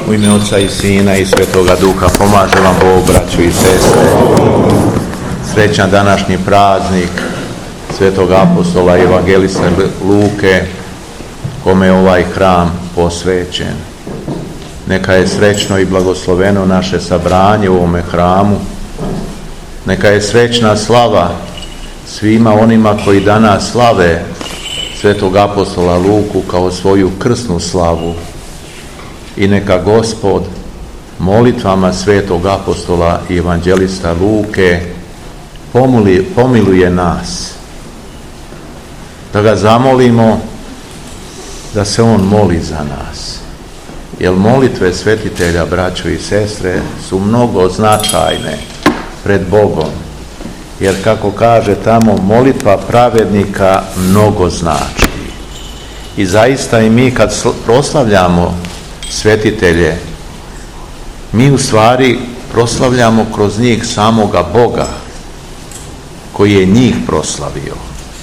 U ime Oca i Sina i Svetoga Duha pomaže vam Bog, braćo i sestre. Srećan današnji praznik Svetog apostola i evangelista Luke, kome je ovaj hram posvećen. Neka je srećno i blagosloveno naše sabranje u ovome hramu. Neka je srećna slava svima onima koji danas slave Svetog apostola Luku kao svoju krsnu slavu. I neka Gospod molitvama Svetog apostola i evanđelista Luke pomiluje nas. Da ga zamolimo da se on moli za nas. Jer molitve svetitelja, braćo i sestre, su mnogo značajne pred Bogom. Jer kako kaže tamo, molitva pravednika mnogo znači. I zaista i mi kad proslavljamo svetitelje, mi u stvari proslavljamo kroz njih samoga Boga koji je njih proslavio.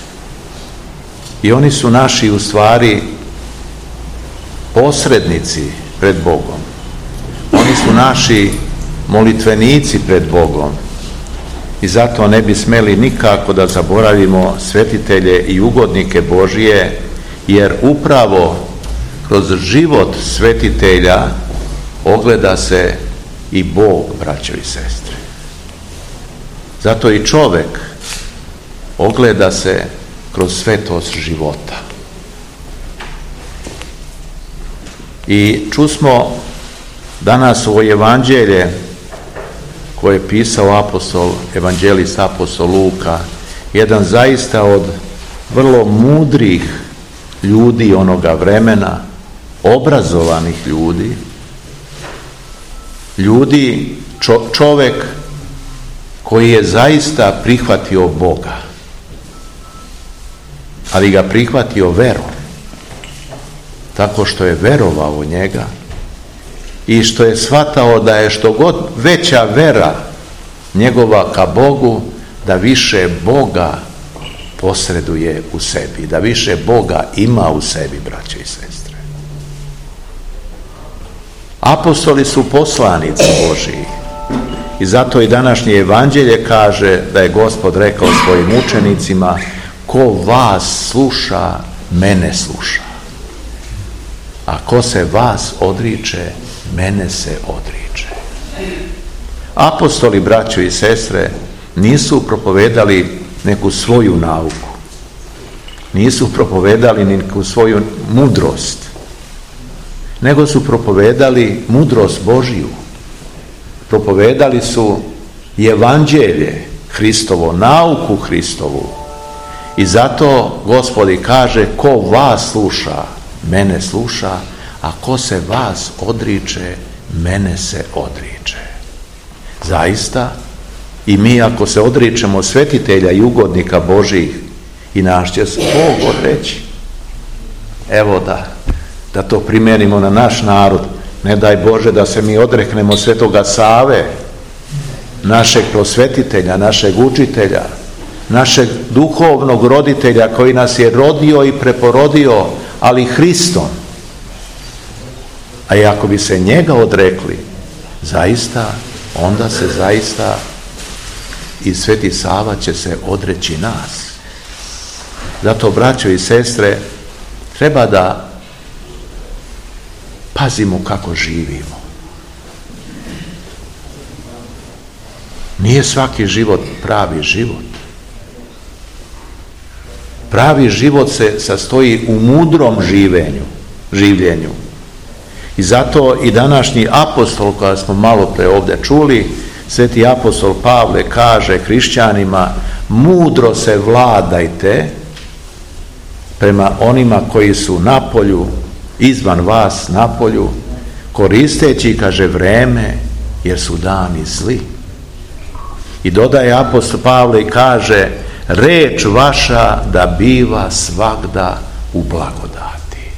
I oni su naši u stvari posrednici pred Bogom. Oni su naši molitvenici pred Bogom. I zato ne bi smeli nikako da zaboravimo svetitelje i ugodnike Božije, jer upravo kroz život svetitelja ogleda se i Bog, braćo i sestre. Zato i čovjek ogleda se kroz svetost života. I čusmo danas ovo evanđelje koje je pisao evanđelist apostol Luka, jedan zaista od vrlo mudrih ljudi onoga vremena, obrazovanih ljudi, čovjek koji je zaista prihvatio Boga, ali ga prihvatio verom, tako što je verovao u njega i što je shvatao da je što god veća vera njegova ka Bogu, da više Boga posreduje u sebi, da više Boga ima u sebi, braće i sestre. Apostoli su poslanici Božiji i zato i današnje evanđelje kaže da je Gospod rekao svojim učenicima: ko vas sluša, mene sluša, a ko se vas odriče, mene se odriče. Apostoli, braćo i sestre, nisu propovedali neku svoju nauku, nisu propovedali neku svoju mudrost, nego su propovedali mudrost Božiju. Propovedali su evanđelje Hristovo, nauku Hristovu. I zato Gospod kaže: ko vas sluša, mene sluša, a ko se vas odriče, mene se odriče. Zaista, i mi ako se odričemo svetitelja i ugodnika Božih, i naš će se Bog odreći. Evo da to primenimo na naš narod. Ne daj Bože da se mi odreknemo Svetoga Save, našeg prosvetitelja, našeg učitelja, našeg duhovnog roditelja koji nas je rodio i preporodio, ali Hristom. A i ako bi se njega odrekli, zaista, onda se zaista i Sveti Sava će se odreći nas. Zato, braćo i sestre, treba da pazimo kako živimo. Nije svaki život pravi život. Pravi život se sastoji u mudrom življenju. I zato i današnji apostol, koja smo malo pre ovdje čuli, Sveti apostol Pavle kaže hrišćanima: mudro se vladajte prema onima koji su napolju, izvan vas napolju, koristeći, kaže, vreme, jer su dani zli. I dodaje apostol Pavle i kaže: reč vaša da biva svagda u blagodati.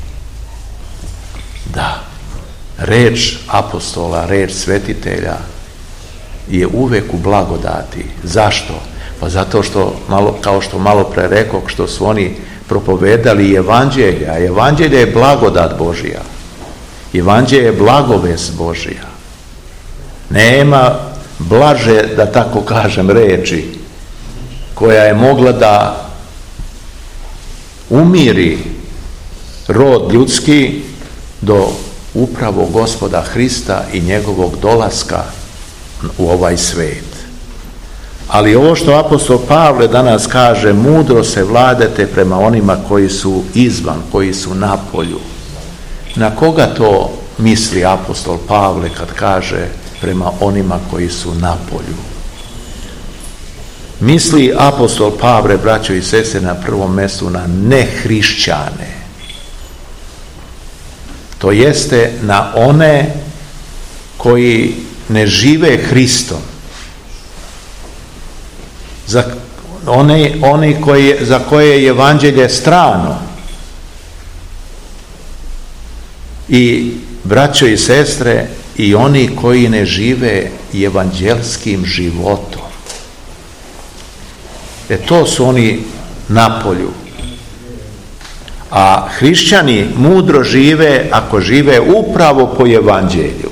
Da, reč apostola, reč svetitelja je uvek u blagodati. Zašto? Pa zato što, kao što malo pre rekao, što su oni propovedali evanđelje, a evanđelje je blagodat Božija. Evanđelje je blagovest Božja. Nema blaže, da tako kažem, reči koja je mogla da umiri rod ljudski do upravo Gospoda Hrista i njegovog dolaska u ovaj svet. Ali ovo što apostol Pavle danas kaže, mudro se vladate prema onima koji su izvan, koji su na polju. Na koga to misli apostol Pavle kad kaže prema onima koji su na polju? Misli apostol Pavle, braćo i sestre, na prvom mjestu na nehrišćane. To jeste na one koji ne žive Hristom. Za za koje je evanđelje strano. I braćo i sestre, i oni koji ne žive evanđelskim životom. To su oni na polju. A hrišćani mudro žive ako žive upravo po evanđelju.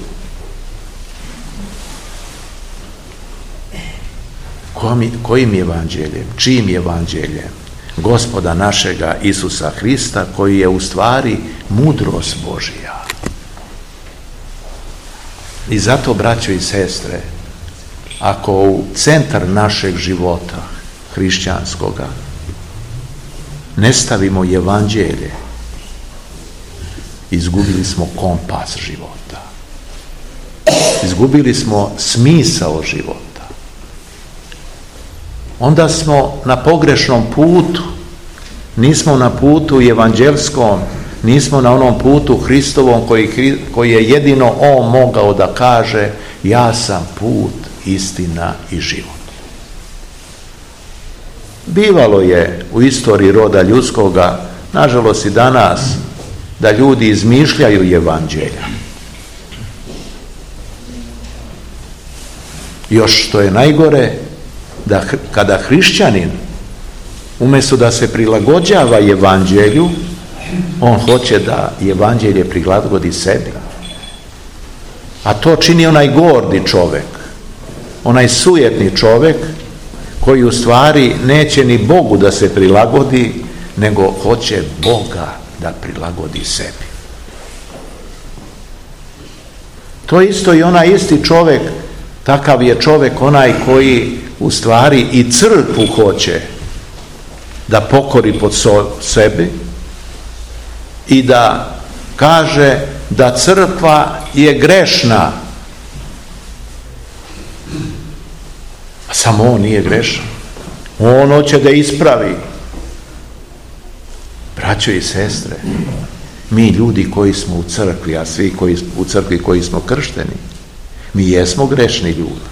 Kojim evanđeljem? Čijim evanđeljem? Gospoda našega Isusa Hrista, koji je u stvari mudrost Božja. I zato, braćo i sestre, ako u centar našeg života hrišćanskoga ne stavimo evanđelje, izgubili smo kompas života. Izgubili smo smisao života. Onda smo na pogrešnom putu. Nismo na putu evanđelskom, nismo na onom putu Hristovom koji je jedino on mogao da kaže: ja sam put, istina i život. Bivalo je u istoriji roda ljudskoga, nažalost i danas, da ljudi izmišljaju evanđelja. Još što je najgore, da kada hrišćanin, umjesto da se prilagođava evanđelju, on hoće da evanđelje prilagodi sebi. A to čini onaj gordi čovjek, onaj sujetni čovjek, koji u stvari neće ni Bogu da se prilagodi, nego hoće Boga da prilagodi sebi. To isto i onaj isti čovjek, takav je čovjek onaj koji u stvari i crkvu hoće da pokori pod sebi i da kaže da crkva je grešna. A samo on nije grešan. On hoće da ispravi. Braćo i sestre, mi ljudi koji smo u crkvi, a svi koji u crkvi koji smo kršteni, mi jesmo grešni ljudi.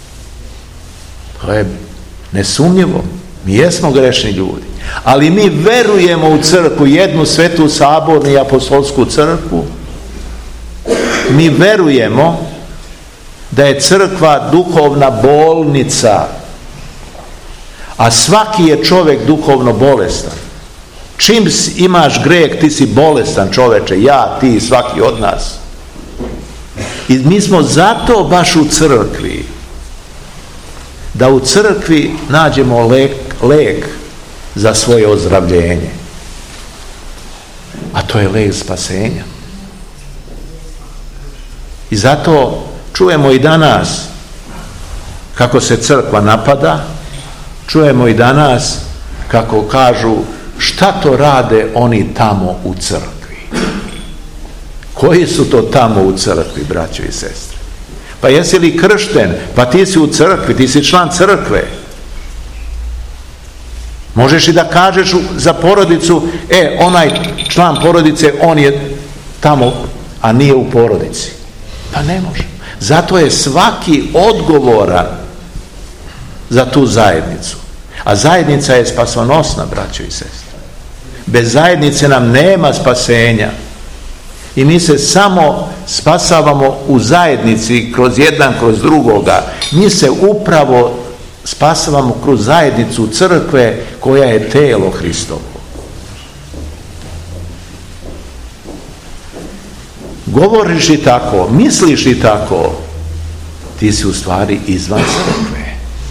To je nesumnjivo. Mi jesmo grešni ljudi. Ali mi verujemo u crkvu, jednu svetu sabornu i apostolsku crkvu. Mi verujemo da je crkva duhovna bolnica, a svaki je čovjek duhovno bolestan. Čim imaš greh, ti si bolestan čoveče, ja, ti, svaki od nas. I mi smo zato baš u crkvi, da u crkvi nađemo lek za svoje ozdravljenje. A to je lek spasenja. I zato čujemo i danas kako se crkva napada, čujemo i danas kako kažu: šta to rade oni tamo u crkvi? Koji su to tamo u crkvi, braćo i sestre? Pa jesi li kršten? Pa ti si u crkvi, ti si član crkve. Možeš i da kažeš za porodicu: onaj član porodice, on je tamo, a nije u porodici. Pa ne može. Zato je svaki odgovoran za tu zajednicu. A zajednica je spasonosna, braćo i sestre. Bez zajednice nam nema spasenja. I mi se samo spasavamo u zajednici, kroz jedan, kroz drugoga. Mi se upravo spasavamo kroz zajednicu crkve, koja je telo Hristovo. govoriš i tako, misliš i tako, ti si u stvari izvan crkve.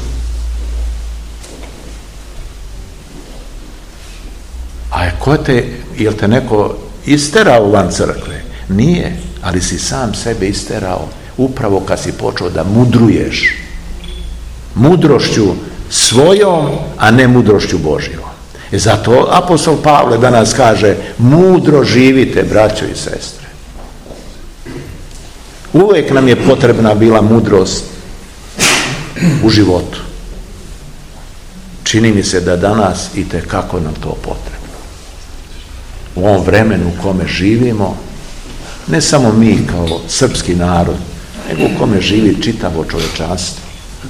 A jel te neko isterao van crkve? Nije, ali si sam sebe isterao upravo kad si počeo da mudruješ. Mudrošću svojom, a ne mudrošću Božjom. I zato apostol Pavle danas kaže, mudro živite, braćo i sestre. Uvijek nam je potrebna bila mudrost u životu. Čini mi se da danas itekako nam to potrebno. U ovom vremenu u kome živimo, ne samo mi kao srpski narod, nego u kome živi čitavo čovječanstvo.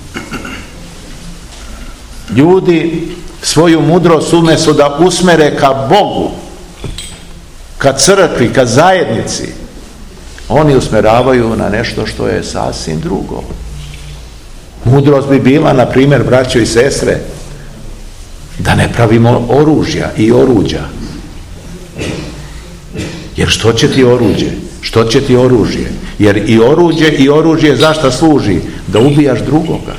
Ljudi svoju mudrost umjesto da usmere ka Bogu, ka crkvi, ka zajednici, oni usmeravaju na nešto što je sasvim drugo. Mudrost bi bila, na primjer, braćo i sestre, da ne pravimo oružja i oruđa. Jer što će ti oruđe? Što će ti oružje? Jer i oružje zašto služi? Da ubijaš drugoga.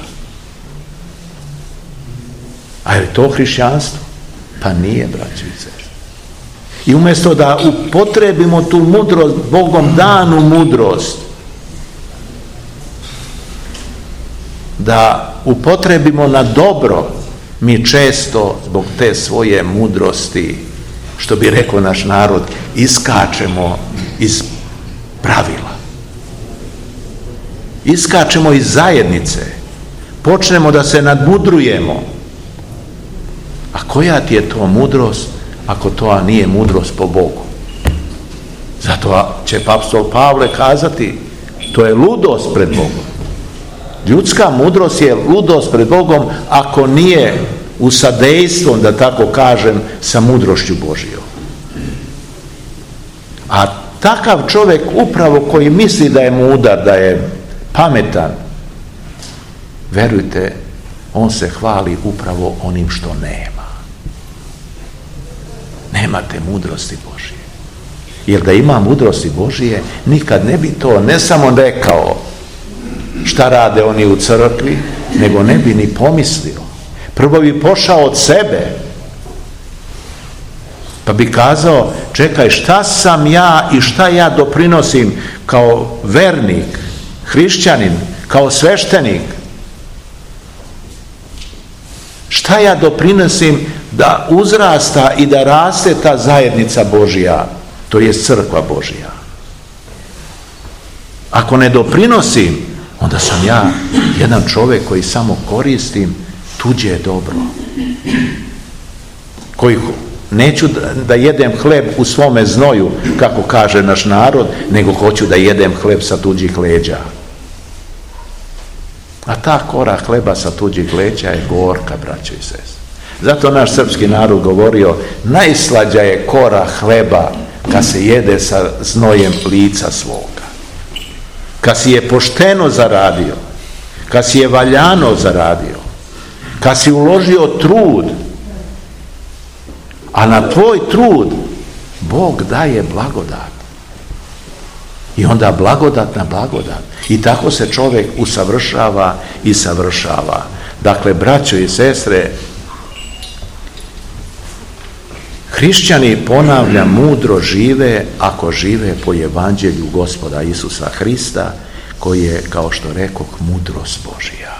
A je li to hrišćanstvo? Pa nije, braćo i sestre. I umjesto da upotrebimo tu mudrost, Bogom danu mudrost, da upotrebimo na dobro, mi često zbog te svoje mudrosti, što bi rekao naš narod, iskačemo iz pravila. Iskačemo iz zajednice. Počnemo da se nadmudrujemo. A koja ti je to mudrost, ako to nije mudrost po Bogu? Zato će apostol Pavle kazati, to je ludost pred Bogom. Ljudska mudrost je ludost pred Bogom ako nije u sadejstvom, da tako kažem, sa mudrošću Božijom. A takav čovjek upravo koji misli da je mudar, da je pametan, verujte, on se hvali upravo onim što nema. Nemate mudrosti Božije. Jer da ima mudrosti Božije, nikad ne bi to ne samo rekao šta rade oni u crkvi, nego ne bi ni pomislio. Prvo bi pošao od sebe, pa bi kazao, čekaj, šta sam ja i šta ja doprinosim kao vernik, hrišćanin, kao sveštenik? Šta ja doprinosim da uzrasta i da raste ta zajednica Božja, to je crkva Božja? Ako ne doprinosim, onda sam ja jedan čovjek koji samo koristim tuđe dobro. Koji neću da jedem hleb u svome znoju, kako kaže naš narod, nego hoću da jedem hleb sa tuđih leđa. A ta kora hleba sa tuđih leđa je gorka, braćo i sestre. Zato naš srpski narod govorio, najslađa je kora hleba kad se jede sa znojem lica svoga. Kad si je pošteno zaradio, kad si je valjano zaradio, kad si uložio trud, a na tvoj trud Bog daje blagodat. I onda blagodat na blagodat. I tako se čovjek usavršava i savršava. Dakle, braćo i sestre, hrišćani, ponavljam, mudro žive ako žive po evanđelju Gospoda Isusa Hrista, koji je, kao što rekoh, mudrost Božja.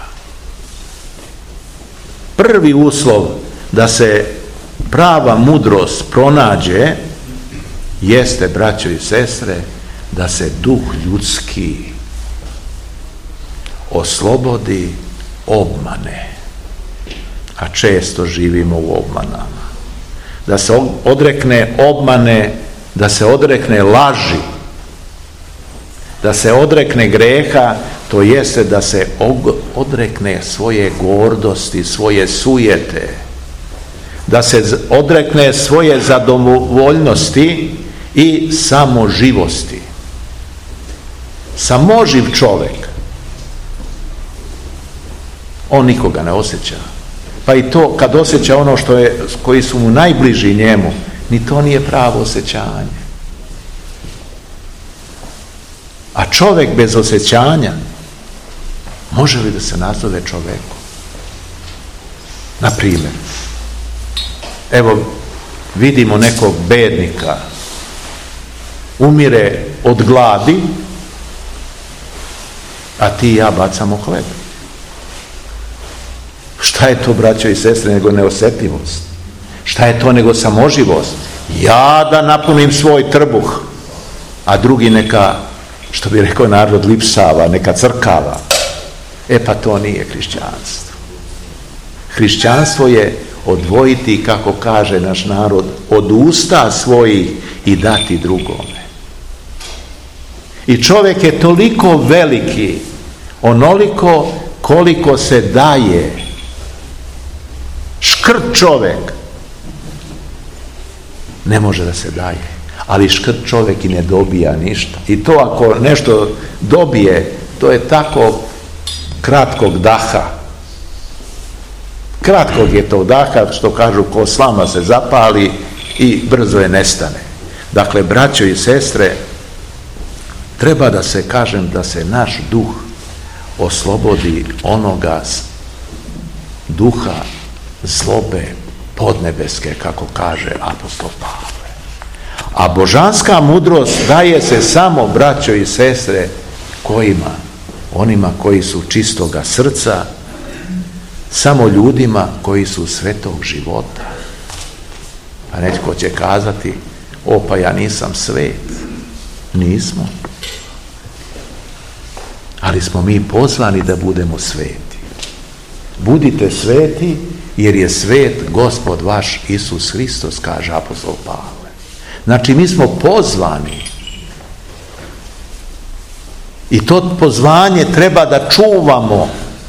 Prvi uslov da se prava mudrost pronađe jeste, braćo i sestre, da se duh ljudski oslobodi obmane, a često živimo u obmanama. Da se odrekne obmane, da se odrekne laži, da se odrekne greha, to jeste da se odrekne svoje gordosti, svoje sujete, da se odrekne svoje zadovoljnosti i samoživosti. Samoživ čovjek, on nikoga ne osjeća. Pa i to kad osjeća ono koji su mu najbliži njemu, ni to nije pravo osjećanje. čovjek bez osjećanja, može li da se nazove čovjekom? Na primjer, evo vidimo nekog bednika, umire od gladi, a ti i ja bacamo hleb. Šta je to, braćo i sestre, nego neosjetljivost? Šta je to nego samoživost? Ja da napunim svoj trbuh, a drugi neka, što bi rekao narod, lipsava, neka crkava. Pa to nije hrišćanstvo. Hrišćanstvo je odvojiti, kako kaže naš narod, od usta svojih i dati drugome. I čovjek je toliko veliki, onoliko koliko se daje. Škrt čovjek ne može da se daje, ali škrt čovjek i ne dobija ništa. I to ako nešto dobije, to je tako kratkog daha. Kratkog je to daha, što kažu, ko slama se zapali i brzo je nestane. Dakle, braćo i sestre, treba da se, kažem, da se naš duh oslobodi onoga duha zlobe podnebeske, kako kaže apostol Pavle. A božanska mudrost daje se samo, braćo i sestre, kojima? Onima koji su čistoga srca, samo ljudima koji su svetog života. A netko će kazati, pa ja nisam svet. Nismo. Ali smo mi pozvani da budemo sveti. Budite sveti, jer je svet Gospod vaš Isus Hristos, kaže apostol Pavle. Znači, mi smo pozvani. I to pozvanje treba da čuvamo.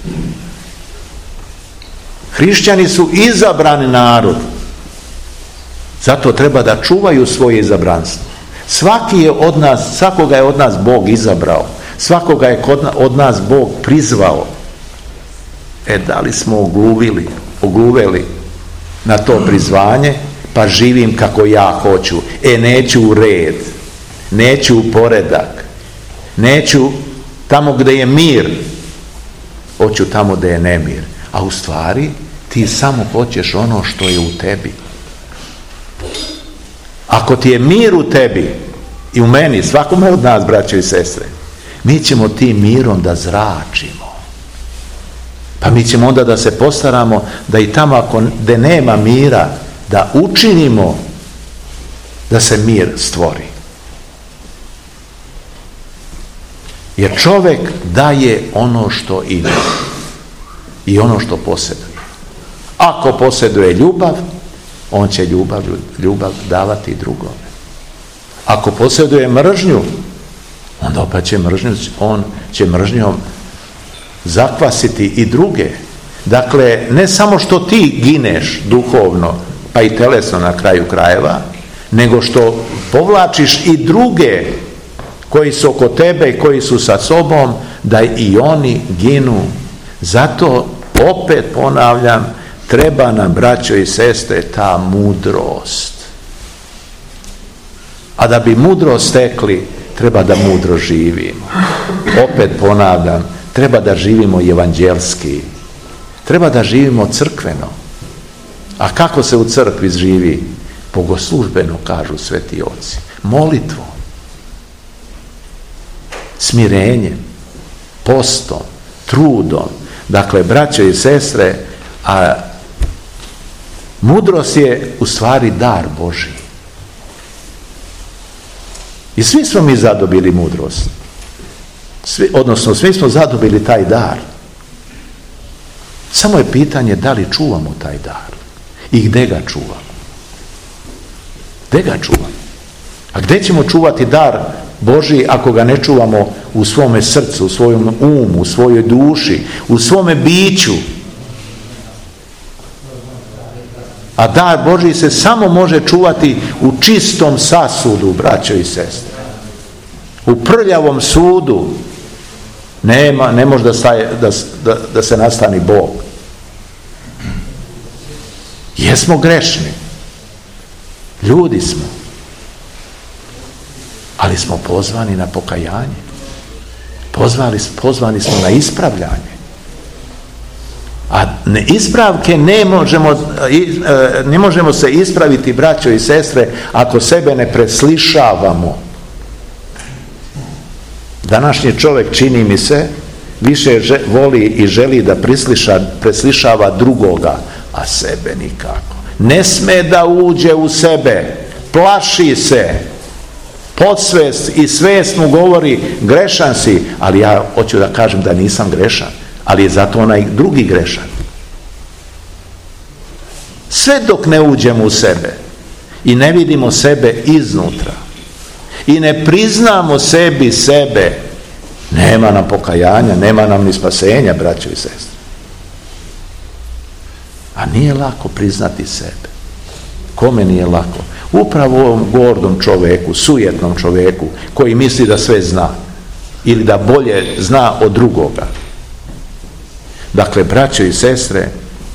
Hrišćani su izabrani narod. Zato treba da čuvaju svoje izabranstvo. Svakoga je od nas Bog izabrao. Svakoga je od nas Bog prizvao. Da li smo ogluveli na to prizvanje, pa živim kako ja hoću. Neću u red, neću u poredak, neću tamo gdje je mir, hoću tamo gdje je nemir. A u stvari ti samo hoćeš ono što je u tebi. Ako ti je mir u tebi i u meni, svakome od nas, braćo i sestre, mi ćemo tim mirom da zračimo. Pa mi ćemo onda da se postaramo da i tamo gdje nema mira, da učinimo da se mir stvori. Jer čovjek daje ono što ima i ono što posjeduje. Ako posjeduje ljubav, on će ljubav davati drugome. Ako posjeduje mržnju, onda opet on će mržnjom zakvasiti i druge. Dakle, ne samo što ti gineš duhovno, pa i telesno na kraju krajeva, nego što povlačiš i druge koji su oko tebe i koji su sa sobom, da i oni ginu. Zato, opet ponavljam, treba nam, braćo i sestre, ta mudrost. A da bi mudrost stekli, treba da mudro živimo. Opet ponavljam, treba da živimo evanđelski. Treba da živimo crkveno. A kako se u crkvi živi? Bogoslužbeno, kažu sveti oci. Molitvom, smirenjem, postom, trudom. Dakle, braćo i sestre, a mudrost je u stvari dar Božji. I svi smo mi zadobili mudrost. Svi smo zadobili taj dar. Samo je pitanje da li čuvamo taj dar i gdje ga čuvamo. Gdje ga čuvamo? A gdje ćemo čuvati dar Božji ako ga ne čuvamo u svome srcu, u svojom umu, u svojoj duši, u svome biću? A dar Božji se samo može čuvati u čistom sasudu, braćo i sestre. U prljavom sudu ne može da se nastani Bog. Jesmo grešni. Ljudi smo. Ali smo pozvani na pokajanje. Pozvani smo na ispravljanje. A ispravke ne možemo se ispraviti, braćo i sestre, ako sebe ne preslišavamo. Današnji čovjek, čini mi se, više voli i želi da preslišava drugoga, a sebe nikako. Ne sme da uđe u sebe, plaši se, podsvest i svest mu govori grešan si, ali ja hoću da kažem da nisam grešan, ali je zato onaj drugi grešan. Sve dok ne uđemo u sebe i ne vidimo sebe iznutra i ne priznamo sebi sebe, nema nam pokajanja, nema nam ni spasenja, braćo i sestre. A nije lako priznati sebe. Kome nije lako? Upravo ovom gordom čoveku, sujetnom čoveku, koji misli da sve zna ili da bolje zna od drugoga. Dakle, braćo i sestre,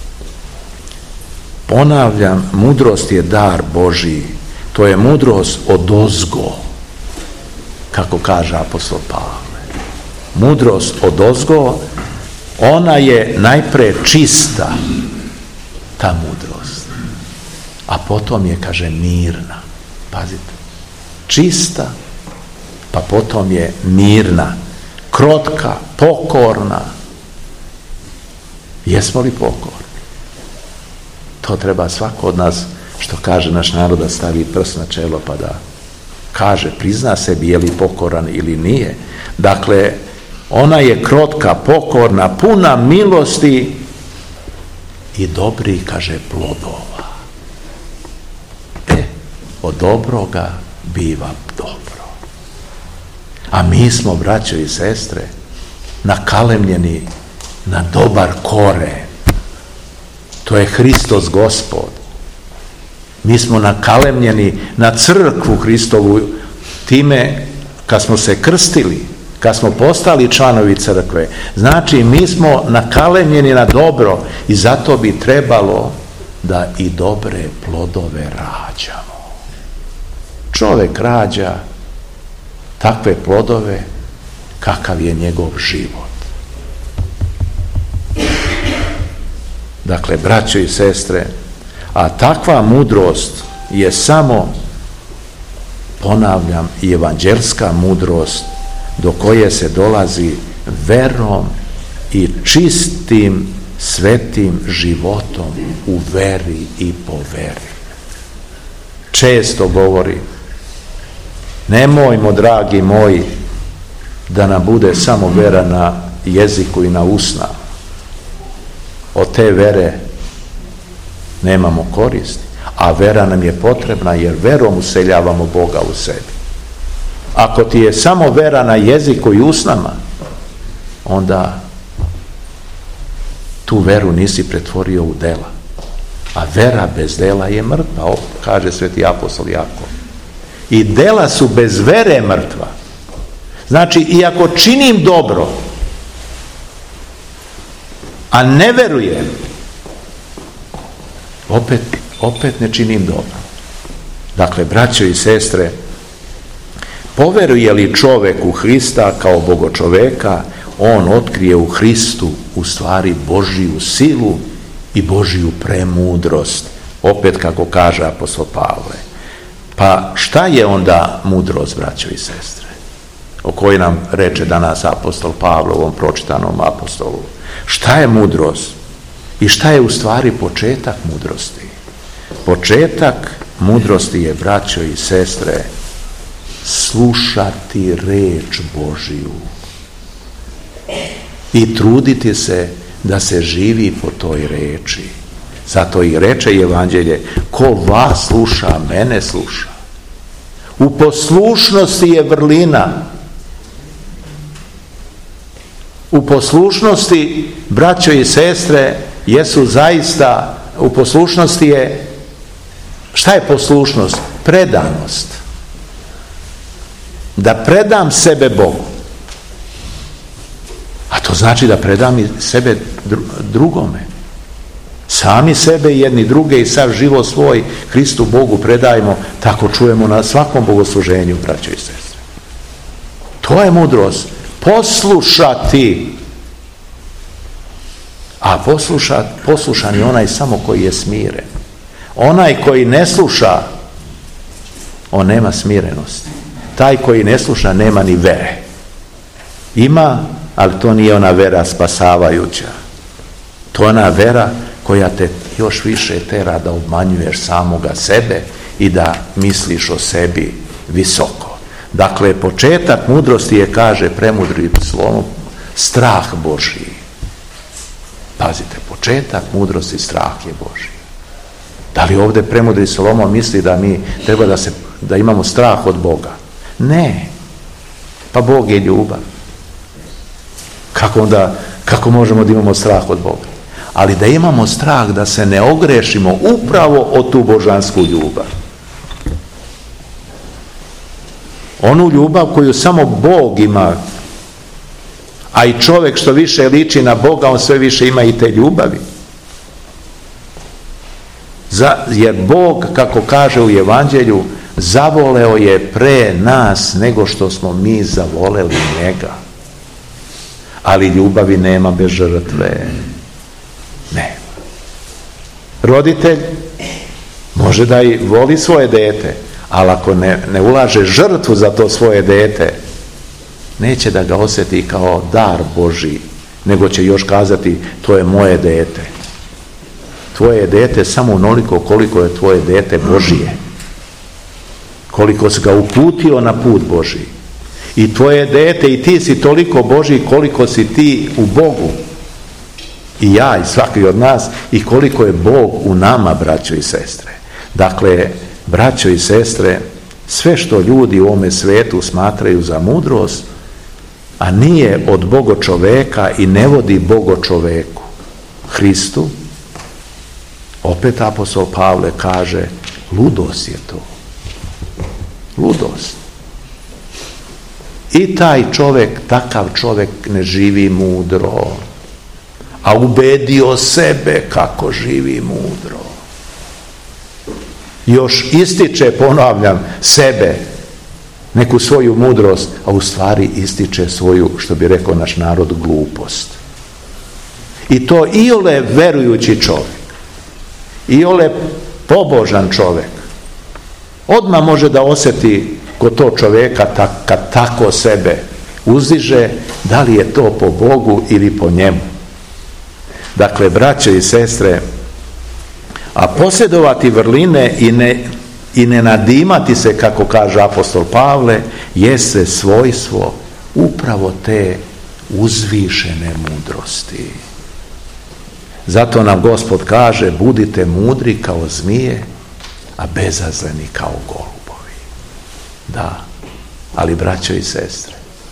ponavljam, mudrost je dar Božiji. To je mudrost odozgo, kako kaže apostol Pavle. Mudrost odozgo, ona je najpre čista, ta mudrost. A potom je, kaže, mirna. Pazite, čista, pa potom je mirna, krotka, pokorna. Jesmo li pokorni? To treba svako od nas, što kaže naš narod, da stavi prst na čelo pa da kaže, prizna sebi je li pokoran ili nije. Dakle, ona je krotka, pokorna, puna milosti i dobri, kaže, plodova. Od dobroga biva dobro. A mi smo, braćo i sestre, nakalemljeni na dobar koren. To je Hristos Gospod. Mi smo nakalemljeni na crkvu Hristovu time kad smo se krstili, kad smo postali članovi crkve. Znači, mi smo nakalemljeni na dobro i zato bi trebalo da i dobre plodove rađamo. Čovjek rađa takve plodove kakav je njegov život. Dakle, braćo i sestre, a takva mudrost je samo, ponavljam, i evanđelska mudrost do koje se dolazi verom i čistim, svetim životom u veri i po veri. Često govori, nemojmo, dragi moji, da nam bude samo vera na jeziku i na usnama. Od te vere nemamo koristi, a vera nam je potrebna jer verom useljavamo Boga u sebi. Ako ti je samo vera na jeziku i usnama, onda tu veru nisi pretvorio u dela. A vera bez dela je mrtva, kaže sveti apostol Jakov. I dela su bez vere mrtva. Znači, i ako činim dobro, a ne verujem, opet ne činim dobro. Dakle, braćo i sestre, poveruje li čovjek u Hrista kao bogočoveka, on otkrije u Hristu u stvari Božiju silu i Božiju premudrost. Opet kako kaže apostol Pavle. Pa šta je onda mudrost, braćo i sestre, o kojoj nam reče danas apostol Pavle u ovom pročitanom apostolu? Šta je mudrost? I šta je u stvari početak mudrosti? Početak mudrosti je, braćo i sestre, slušati reč Božiju i truditi se da se živi po toj reči. Zato i reče evanđelje, ko vas sluša, mene sluša. U poslušnosti je vrlina. U poslušnosti, braćo i sestre, jesu zaista, u poslušnosti je, šta je poslušnost? Predanost. Da predam sebe Bogu. A to znači da predam i sebe drugome. Sami sebe i jedni druge i sav život svoj Hristu Bogu predajmo, tako čujemo na svakom bogosluženju, braćo i sestre. To je mudrost. poslušati. A poslušan je onaj samo koji je smiren. Onaj koji ne sluša, on nema smirenosti. Taj koji ne sluša nema ni vere. Ima, ali to nije ona vera spasavajuća. To je ona vera koja te još više tera da obmanjuješ samoga sebe i da misliš o sebi visoko. Dakle, početak mudrosti je, kaže premudri Solomon, strah Božji. Pazite, početak mudrosti, strah je Božji. Da li ovdje premudri Solomon misli da mi treba da imamo strah od Boga? Ne. Pa Bog je ljubav. Kako možemo da imamo strah od Boga? Ali da imamo strah da se ne ogrešimo upravo o tu božansku ljubav. Onu ljubav koju samo Bog ima, a i čovjek što više liči na Boga, on sve više ima i te ljubavi. Jer Bog, kako kaže u Evanđelju, zavoleo je pre nas nego što smo mi zavoleli njega. Ali ljubavi nema bez žrtve. Nema. Roditelj može da i voli svoje dete, ali ako ne ulaže žrtvu za to svoje dete, neće da ga osjeti kao dar Božji, nego će još kazati, to je moje dete. Tvoje dete samo onoliko koliko je tvoje dete Božije. Koliko si ga uputio na put Božji. I tvoje dete i ti si toliko Božji koliko si ti u Bogu. I ja i svaki od nas, i koliko je Bog u nama, braćo i sestre. Dakle, braćo i sestre, sve što ljudi u ovome svetu smatraju za mudrost, a nije od Boga čoveka i ne vodi Boga čoveku, Hristu, opet apostol Pavle kaže, ludost je to. Ludost. I taj čovjek, takav čovjek ne živi mudro, a ubedio sebe kako živi mudro. Još ističe, ponavljam, sebe, neku svoju mudrost, a u stvari ističe svoju, što bi rekao naš narod, glupost. I to iole verujući čovjek, iole pobožan čovjek, odmah može da osjeti kod tog čovjeka kad tako sebe uzdiže, da li je to po Bogu ili po njemu. Dakle, braće i sestre, a posjedovati vrline i ne nadimati se, kako kaže apostol Pavle, jeste svojstvo upravo te uzvišene mudrosti. Zato nam Gospod kaže, budite mudri kao zmije, a bezazleni kao golubovi. Da, ali braćo i sestre,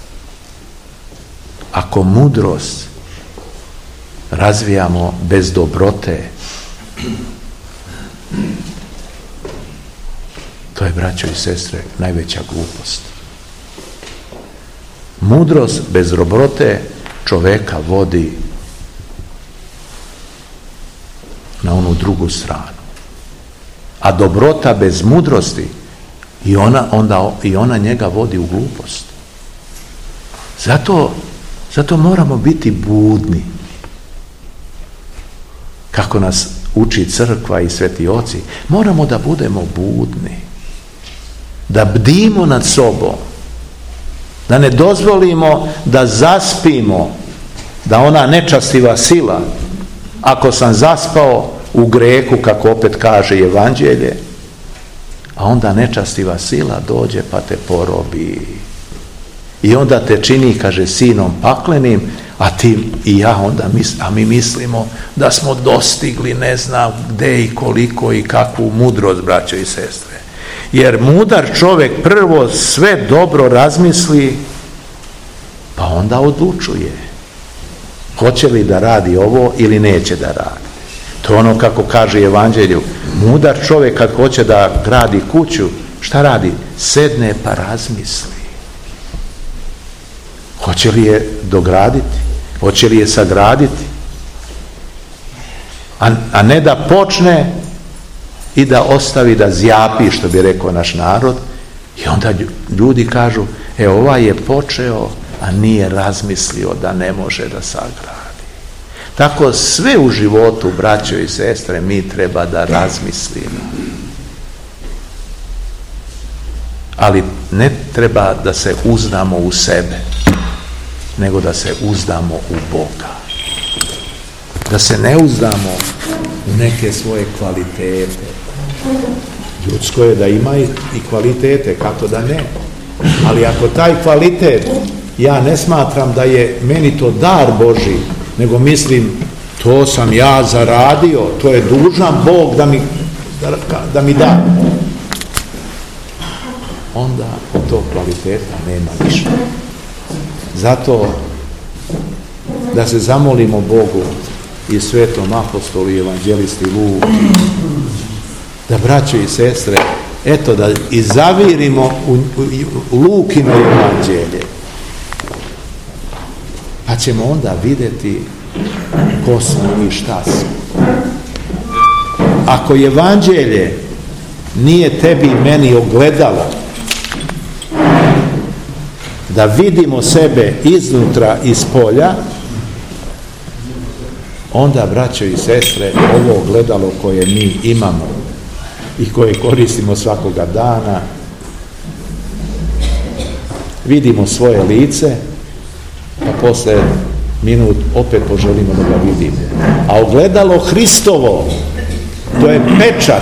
ako mudrost razvijamo bez dobrote, to je, braćo i sestre, najveća glupost. Mudrost bez dobrote čoveka vodi na onu drugu stranu. A dobrota bez mudrosti i ona njega vodi u glupost. Zato moramo biti budni. Kako nas uči crkva i sveti oci, moramo da budemo budni. Da bdimo nad sobom. Da ne dozvolimo da zaspimo, da ona nečastiva sila, ako sam zaspao u grehu, kako opet kaže Evanđelje, a onda nečastiva sila dođe pa te porobi. I onda te čini, kaže, sinom paklenim, a ti i ja onda mi mislimo da smo dostigli ne znam gde i koliko i kakvu mudrost, braćo i sestre. Jer mudar čovjek prvo sve dobro razmisli, pa onda odlučuje. Hoće li da radi ovo ili neće da radi. To je ono kako kaže Evanđelju. Mudar čovjek kad hoće da gradi kuću, šta radi? Sedne pa razmisli. Hoće li je dograditi? Hoće li je sagraditi? A ne da počne i da ostavi da zjapi, što bi rekao naš narod. I onda ljudi kažu, ovaj je počeo, a nije razmislio da ne može da sagradi. Tako sve u životu, braćo i sestre, mi treba da razmislimo. Ali ne treba da se uzdamo u sebe, nego da se uzdamo u Boga. Da se ne uzdamo u neke svoje kvalitete. Ljudsko je da ima i kvalitete, kako da ne. Ali ako taj kvalitet, ja ne smatram da je meni to dar Božji, nego mislim, to sam ja zaradio, to je dužan Bog da mi da. Onda od tog kvaliteta nema ništa. Zato da se zamolimo Bogu i svetom apostolu i evanđelisti Luki, da, braćo i sestre, eto, da i zavirimo u Lukino evanđelje, pa ćemo onda vidjeti ko smo i šta smo. Ako evanđelje nije tebi i meni ogledalo da vidimo sebe iznutra i spolja, onda, braćo i sestre, ovo ogledalo koje mi imamo i koje koristimo svakoga dana, vidimo svoje lice, pa posle minut opet poželimo da ga vidimo. A ogledalo Hristovo, to je pečat,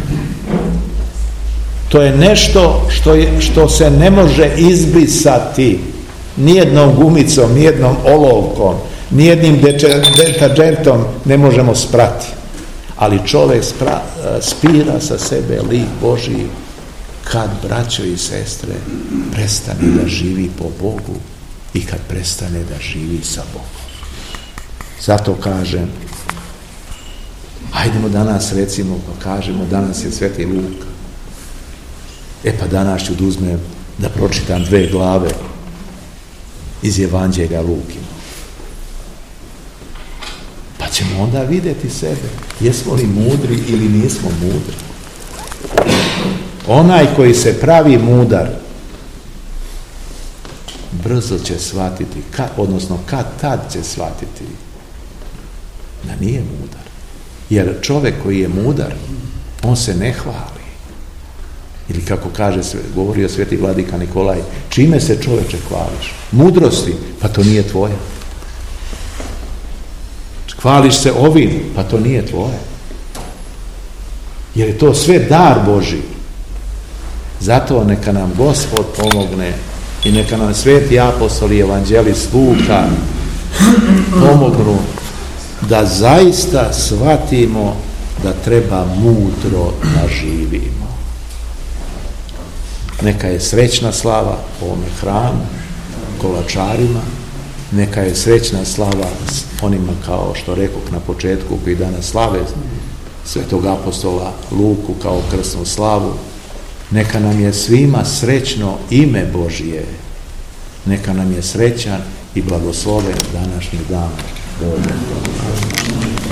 to je nešto što se ne može izbrisati nijednom gumicom, nijednom olovkom, nijednim deterđentom ne možemo sprati. Ali čovjek spira sa sebe lik Božji kad, braćo i sestre, prestane da živi po Bogu i kad prestane da živi sa Bogom. Zato kažem, hajdemo danas, recimo, pa kažemo, danas je Sveti Luka. Pa danas ću uzmem da pročitam 2 glave iz Evanđelja Lukina. Pa ćemo onda vidjeti sebe, jesmo li mudri ili nismo mudri. Onaj koji se pravi mudar, brzo će shvatiti, odnosno kad tad će shvatiti da nije mudar. Jer čovjek koji je mudar, on se ne hvali. Ili kako kaže, govorio sveti vladika Nikolaj, čime se čoveče hvališ? Mudrosti, pa to nije tvoja. Hvališ se ovim, pa to nije tvoje. Jer je to sve dar Božji. Zato neka nam Gospod pomogne i neka nam sveti apostoli i evanđelist Luka pomognu da zaista shvatimo da treba mudro da živimo. Neka je srećna slava ovome hramu, kolačarima, neka je srećna slava onima, kao što rekoh na početku, koji danas slave svetog apostola Luku kao krsnu slavu. Neka nam je svima srećno ime Božije, neka nam je srećan i blagosloven današnji dan.